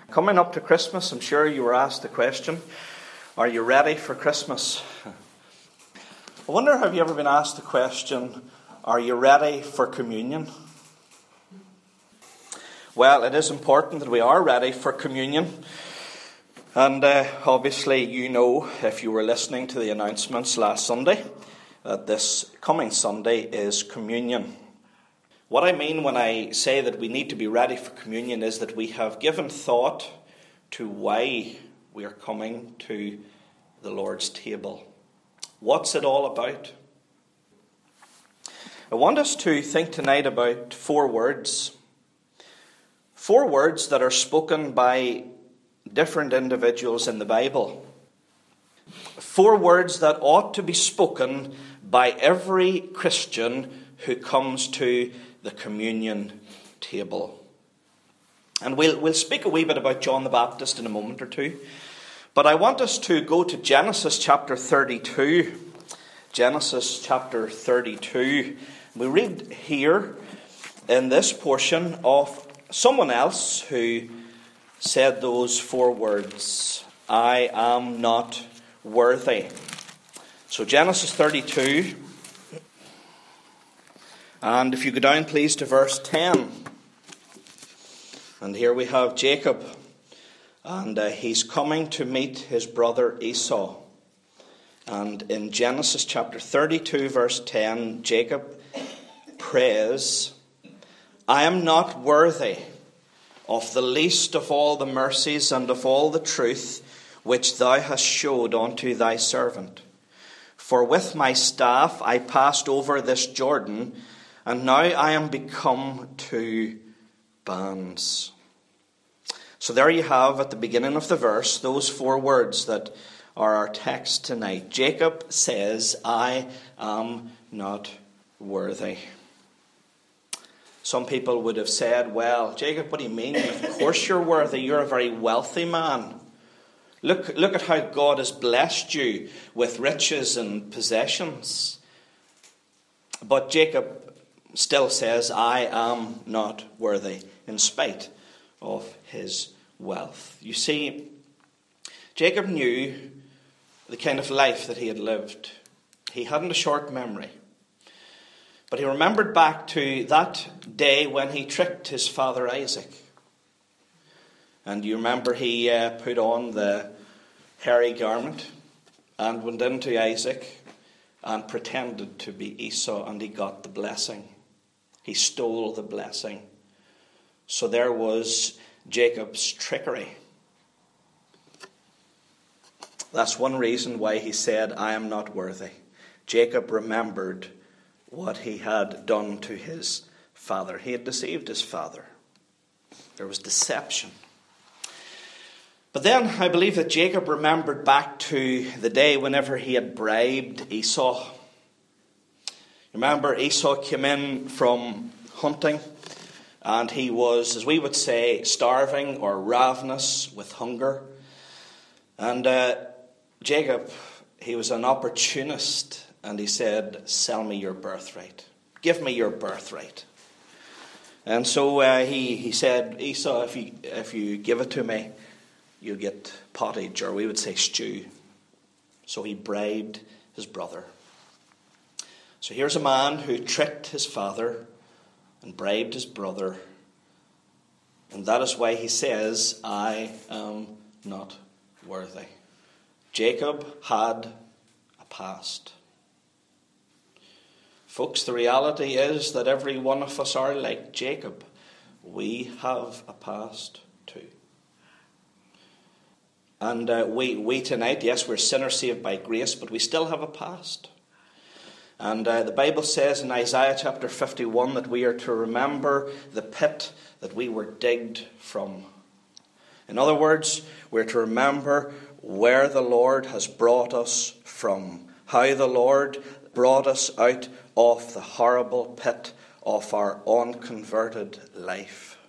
Coming up to Christmas, I'm sure you were asked the question, are you ready for Christmas? I wonder, have you ever been asked the question, are you ready for communion? Well, it is important that we are ready for communion. And obviously you know, if you were listening to the announcements last Sunday, that this coming Sunday is communion. What I mean when I say that we need to be ready for communion is that we have given thought to why we are coming to the Lord's table. What's it all about? I want us to think tonight about 4 words. 4 words that are spoken by different individuals in the Bible. 4 words that ought to be spoken by every Christian who comes to the communion table. And we'll speak a wee bit about John the Baptist in a moment or two. But I want us to go to Genesis chapter 32. Genesis chapter 32. We read here in this portion of someone else who said those 4 words, I am not worthy. So Genesis 32. And if you go down, please, to verse 10. And here we have Jacob. And he's coming to meet his brother Esau. And in Genesis chapter 32, verse 10, Jacob prays, I am not worthy of the least of all the mercies and of all the truth which thou hast showed unto thy servant. For with my staff I passed over this Jordan, and now I am become 2 bands. So there you have at the beginning of the verse those 4 words that are our text tonight. Jacob says, I am not worthy. Some people would have said, well, Jacob, what do you mean? Of course you're worthy. You're a very wealthy man. Look at how God has blessed you with riches and possessions. But Jacob still says, I am not worthy, in spite of his wealth. You see, Jacob knew the kind of life that he had lived. He hadn't a short memory. But he remembered back to that day when he tricked his father Isaac. And you remember he put on the hairy garment and went into Isaac and pretended to be Esau, and he got the blessing. He stole the blessing. So there was Jacob's trickery. That's one reason why he said, I am not worthy. Jacob remembered what he had done to his father. He had deceived his father. There was deception. But then I believe that Jacob remembered back to the day whenever he had bribed Esau. Remember, Esau came in from hunting, and he was, as we would say, starving or ravenous with hunger. And Jacob, he was an opportunist, and he said, sell me your birthright. Give me your birthright. And so he said, Esau, if you give it to me, you'll get pottage, or we would say stew. So he bribed his brother. So here's a man who tricked his father and bribed his brother. And that is why he says, I am not worthy. Jacob had a past. Folks, the reality is that every one of us are like Jacob. We have a past too. And we tonight, yes, we're sinners saved by grace, but we still have a past. And the Bible says in Isaiah chapter 51 that we are to remember the pit that we were digged from. In other words, we're to remember where the Lord has brought us from. How the Lord brought us out of the horrible pit of our unconverted life.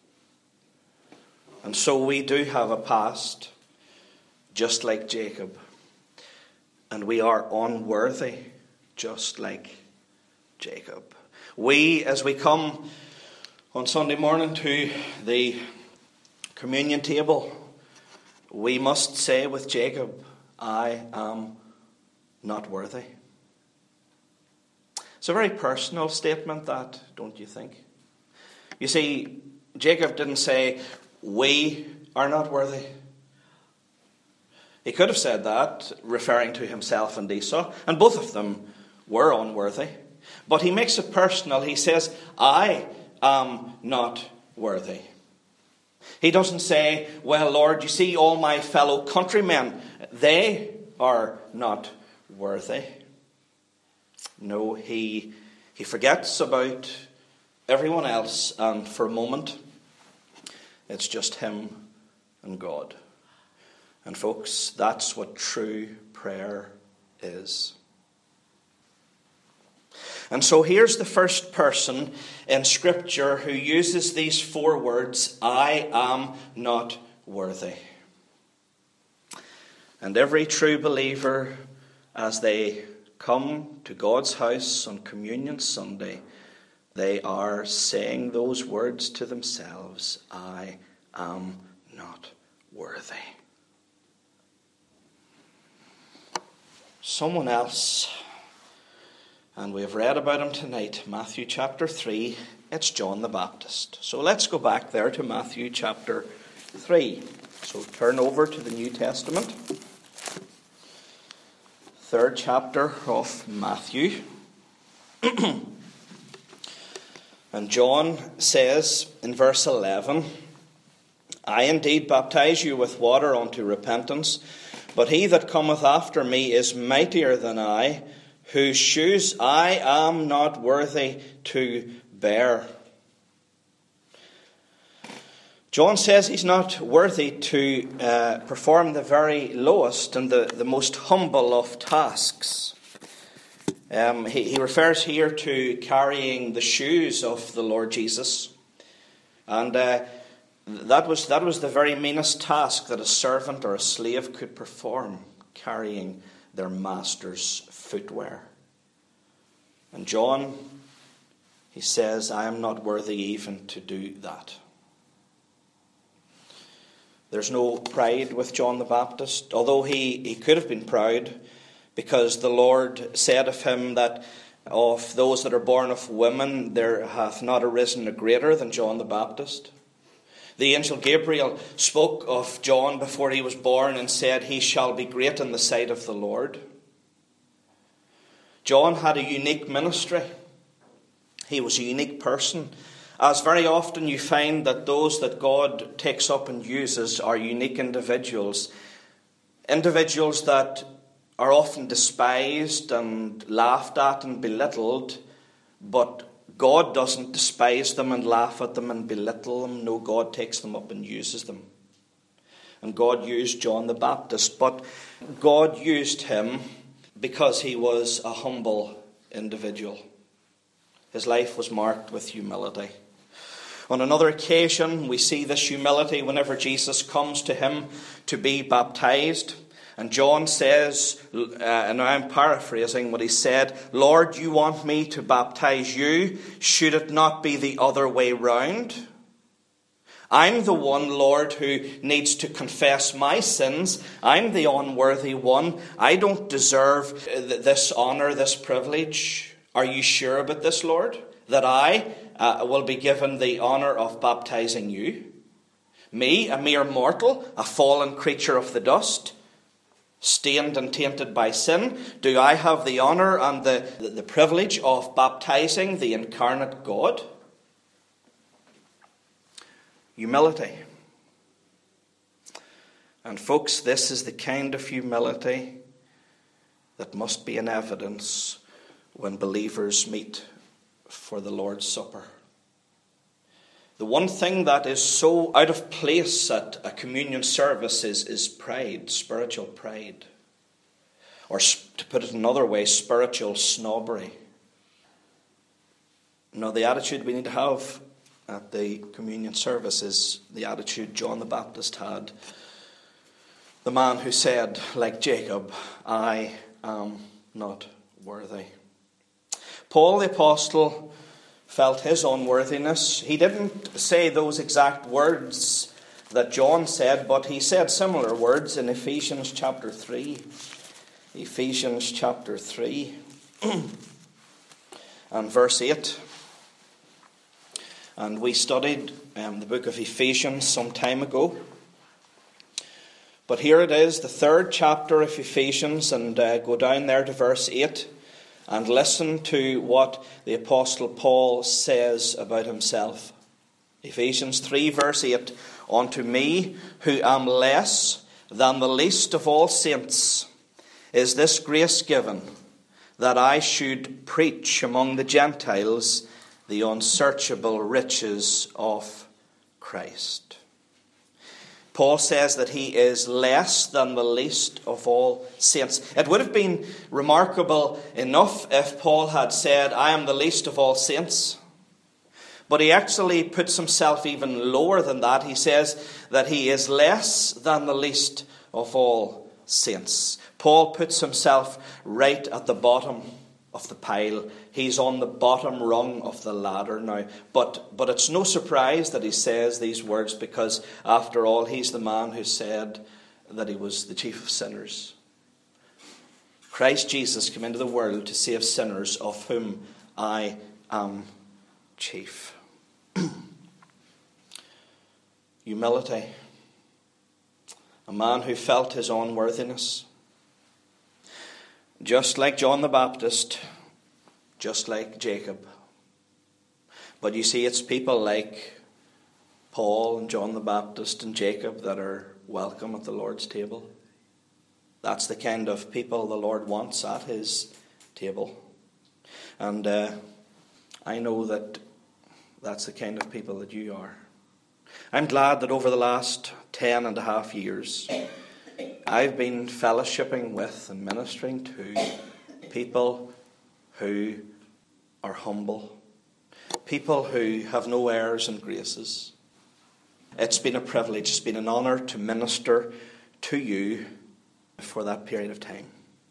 And so we do have a past, just like Jacob. And we are unworthy, just like Jacob. We, as we come on Sunday morning to the communion table, we must say with Jacob, I am not worthy. It's a very personal statement, that, don't you think? You see, Jacob didn't say, we are not worthy. He could have said that, referring to himself and Esau, and both of them were unworthy. But he makes it personal. He says, I am not worthy. He doesn't say, well, Lord, you see all my fellow countrymen, they are not worthy. No, he forgets about everyone else, and for a moment, it's just him and God. And folks, that's what true prayer is. And so here's the first person in Scripture who uses these 4 words, I am not worthy. And every true believer, as they come to God's house on Communion Sunday, they are saying those words to themselves, I am not worthy. Someone else, and we have read about him tonight, Matthew chapter 3, it's John the Baptist. So let's go back there to Matthew chapter 3. So turn over to the New Testament, 3rd chapter of Matthew. And John says in verse 11, I indeed baptize you with water unto repentance, but he that cometh after me is mightier than I, whose shoes I am not worthy to bear. John says he's not worthy to perform the very lowest and the most humble of tasks. He refers here to carrying the shoes of the Lord Jesus. And that was the very meanest task that a servant or a slave could perform, carrying their master's footwear. And John, he says, I am not worthy even to do that. There's no pride with John the Baptist, although he could have been proud, because the Lord said of him that of those that are born of women, there hath not arisen a greater than John the Baptist. The angel Gabriel spoke of John before he was born and said, he shall be great in the sight of the Lord. John had a unique ministry. He was a unique person. As very often you find that those that God takes up and uses are unique individuals. Individuals that are often despised and laughed at and belittled, but God doesn't despise them and laugh at them and belittle them. No, God takes them up and uses them. And God used John the Baptist, but God used him because he was a humble individual. His life was marked with humility. On another occasion, we see this humility whenever Jesus comes to him to be baptized. And John says, and I'm paraphrasing what he said, Lord, you want me to baptize you? Should it not be the other way round? I'm the one, Lord, who needs to confess my sins. I'm the unworthy one. I don't deserve this honor, this privilege. Are you sure about this, Lord? That I will be given the honor of baptizing you? Me, a mere mortal, a fallen creature of the dust, stained and tainted by sin, do I have the honor and the privilege of baptizing the incarnate God? Humility. And folks, this is the kind of humility that must be in evidence when believers meet for the Lord's Supper. The one thing that is so out of place at a communion service is pride, spiritual pride. Or to put it another way, spiritual snobbery. No, the attitude we need to have at the communion service is the attitude John the Baptist had. The man who said, like Jacob, I am not worthy. Paul the Apostle felt his unworthiness. He didn't say those exact words that John said, but he said similar words in Ephesians chapter 3. Ephesians chapter 3 and verse 8. And we studied the book of Ephesians some time ago. But here it is, the 3rd chapter of Ephesians, and go down there to verse 8 and listen to what the Apostle Paul says about himself. Ephesians 3 verse 8, "Unto me, who am less than the least of all saints, is this grace given, that I should preach among the Gentiles the unsearchable riches of Christ." Paul says that he is less than the least of all saints. It would have been remarkable enough if Paul had said, "I am the least of all saints." But he actually puts himself even lower than that. He says that he is less than the least of all saints. Paul puts himself right at the bottom of the pile. He's on the bottom rung of the ladder now. But it's no surprise that he says these words, because after all, he's the man who said that he was the chief of sinners. Christ Jesus came into the world to save sinners, of whom I am chief. Humility. A man who felt his unworthiness. Just like John the Baptist, just like Jacob. But you see, it's people like Paul and John the Baptist and Jacob that are welcome at the Lord's table. That's the kind of people the Lord wants at his table. And I know that that's the kind of people that you are. I'm glad that over the last 10 and a half years, I've been fellowshipping with and ministering to people who are humble, people who have no airs and graces. It's been a privilege, it's been an honour to minister to you for that period of time.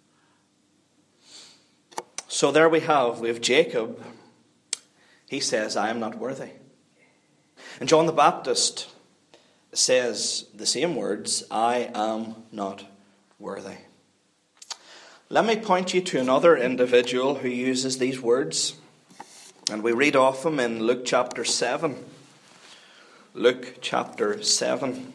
So there we have Jacob. He says, "I am not worthy." And John the Baptist says the same words, "I am not worthy." Let me point you to another individual who uses these words. And we read of him in Luke chapter 7. Luke chapter 7.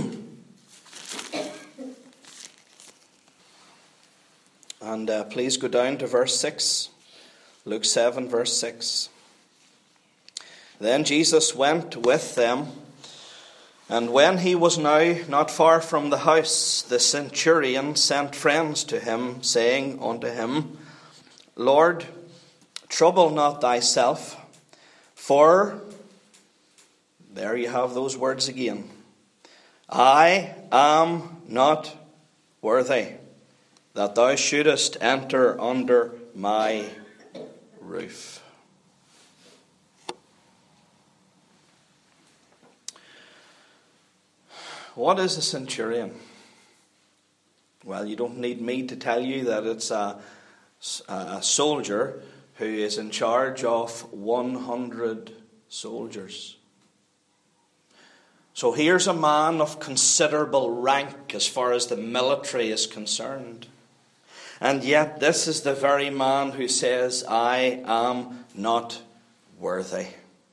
And please go down to verse 6. Luke 7 verse 6. "Then Jesus went with them, and when he was now not far from the house, the centurion sent friends to him, saying unto him, Lord, trouble not thyself, for," there you have those words again, "I am not worthy that thou shouldest enter under my roof." What is a centurion? Well, you don't need me to tell you that it's a soldier who is in charge of 100 soldiers. So here's a man of considerable rank as far as the military is concerned. And yet this is the very man who says, "I am not worthy."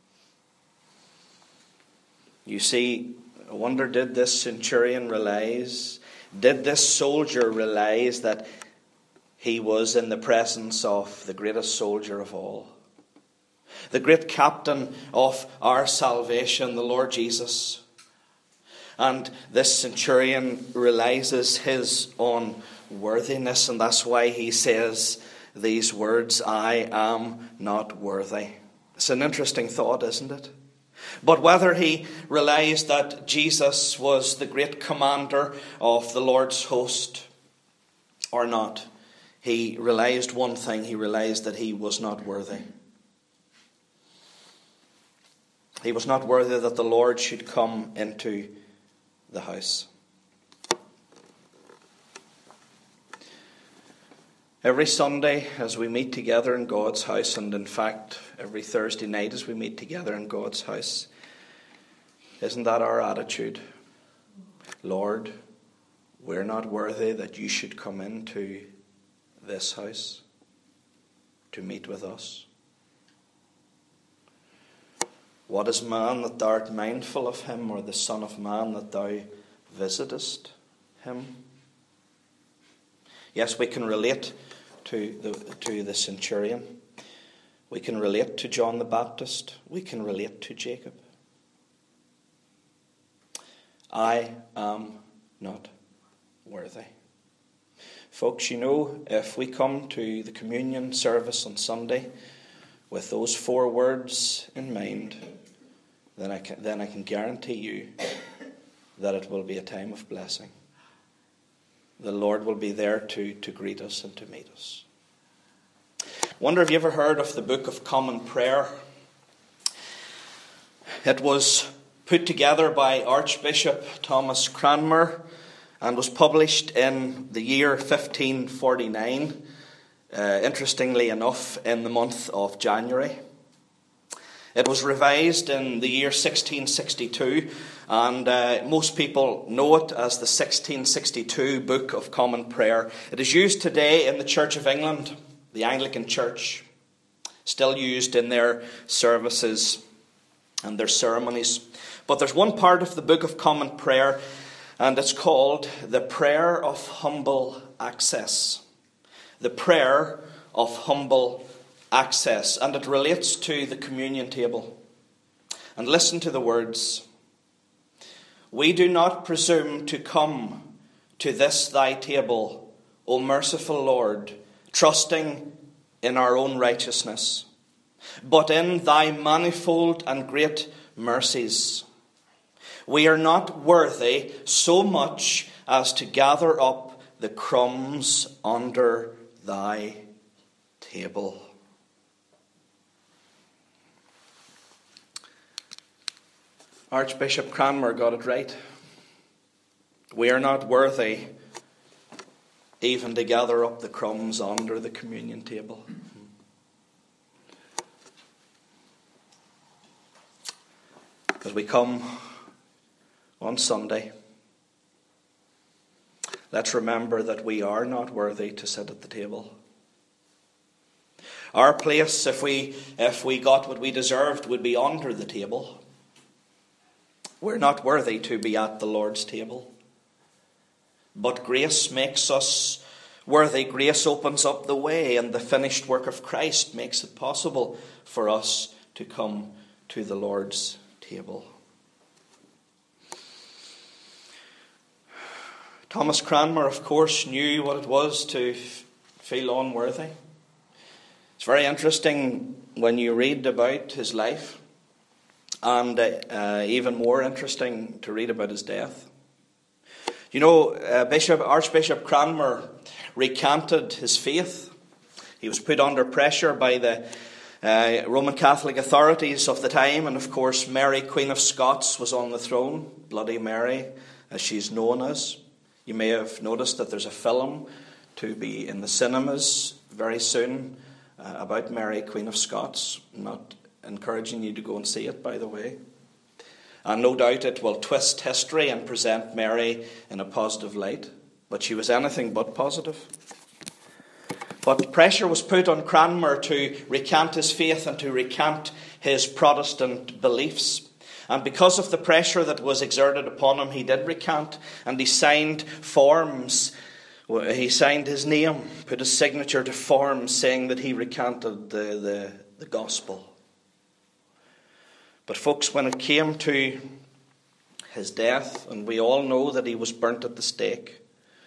You see, I wonder, did this centurion realize, did this soldier realize that he was in the presence of the greatest soldier of all? The great captain of our salvation, the Lord Jesus. And this centurion realizes his unworthiness, and that's why he says these words, "I am not worthy." It's an interesting thought, isn't it? But whether he realized that Jesus was the great commander of the Lord's host or not, he realized one thing. He realized that he was not worthy. He was not worthy that the Lord should come into the house. Every Sunday as we meet together in God's house, and in fact every Thursday night as we meet together in God's house, isn't that our attitude? Lord, we're not worthy that you should come into this house to meet with us. What is man that thou art mindful of him, or the Son of Man that thou visitest him? Yes, we can relate to the centurion. We can relate to John the Baptist. We can relate to Jacob. I am not worthy. Folks, if we come to the communion service on Sunday with those 4 words in mind, then I can guarantee you that it will be a time of blessing. The Lord will be there to greet us and to meet us. Wonder if you ever heard of the Book of Common Prayer? It was put together by Archbishop Thomas Cranmer and was published in the year 1549, interestingly enough, in the month of January. It was revised in the year 1662, and most people know it as the 1662 Book of Common Prayer. It is used today in the Church of England, the Anglican Church, still used in their services and their ceremonies. But there's one part of the Book of Common Prayer, and it's called the Prayer of Humble Access. The Prayer of Humble Access. And it relates to the communion table. And listen to the words. We do not presume to come to this thy table, O merciful Lord, trusting in our own righteousness, but in thy manifold and great mercies. We are not worthy so much as to gather up the crumbs under thy table. Archbishop Cranmer got it right. We are not worthy even to gather up the crumbs under the communion table. As we come on Sunday, let's remember that we are not worthy to sit at the table. Our place, if we got what we deserved, would be under the table. We're not worthy to be at the Lord's table. But grace makes us worthy. Grace opens up the way, and the finished work of Christ makes it possible for us to come to the Lord's table. Thomas Cranmer, of course, knew what it was to feel unworthy. It's very interesting when you read about his life, and even more interesting to read about his death. Archbishop Cranmer recanted his faith. He was put under pressure by the Roman Catholic authorities of the time, and of course Mary, Queen of Scots, was on the throne. Bloody Mary, as she's known as. You may have noticed that there's a film to be in the cinemas very soon about Mary, Queen of Scots. I'm not encouraging you to go and see it, by the way. And no doubt it will twist history and present Mary in a positive light. But she was anything but positive. But pressure was put on Cranmer to recant his faith and to recant his Protestant beliefs. And because of the pressure that was exerted upon him, he did recant, and he signed forms. He signed his name, put his signature to forms saying that he recanted the gospel. But folks, when it came to his death, and we all know that he was burnt at the stake,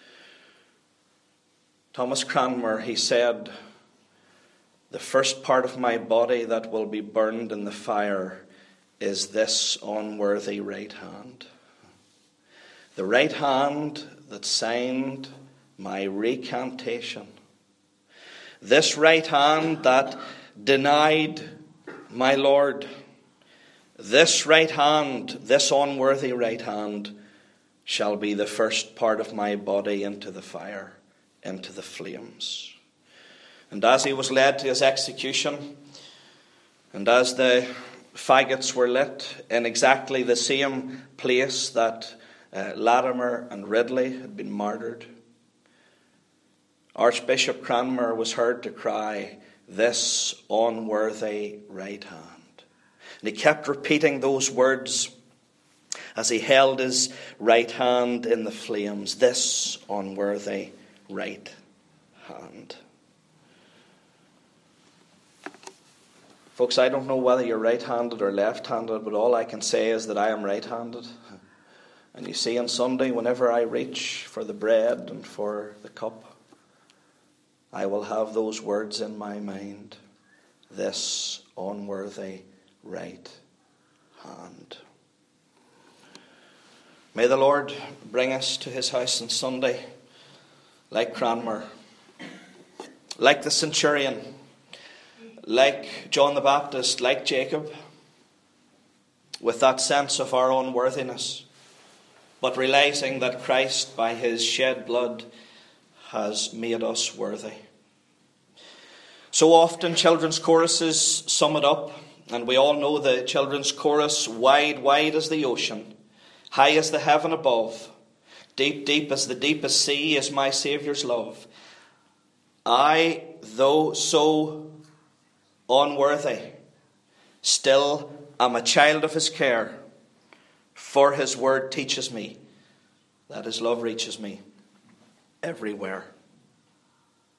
Thomas Cranmer, he said, "The first part of my body that will be burned in the fire is this unworthy right hand. The right hand that signed my recantation. This right hand that denied my Lord. This right hand, this unworthy right hand, shall be the first part of my body into the fire, into the flames." And as he was led to his execution, and as the faggots were lit in exactly the same place that Latimer and Ridley had been martyred. Archbishop Cranmer was heard to cry, "This unworthy right hand." And he kept repeating those words as he held his right hand in the flames. This unworthy right hand. Folks, I don't know whether you're right-handed or left-handed, but all I can say is that I am right-handed. And you see, on Sunday, whenever I reach for the bread and for the cup, I will have those words in my mind. This unworthy right hand. May the Lord bring us to his house on Sunday like Cranmer, like the centurion, like John the Baptist, like Jacob, with that sense of our unworthiness, but realizing that Christ, by his shed blood, has made us worthy. So often children's choruses sum it up, and we all know the children's chorus: wide, wide as the ocean, high as the heaven above, deep, deep as the deepest sea is my Saviour's love. I, though so unworthy, still am a child of his care, for his word teaches me that his love reaches me everywhere.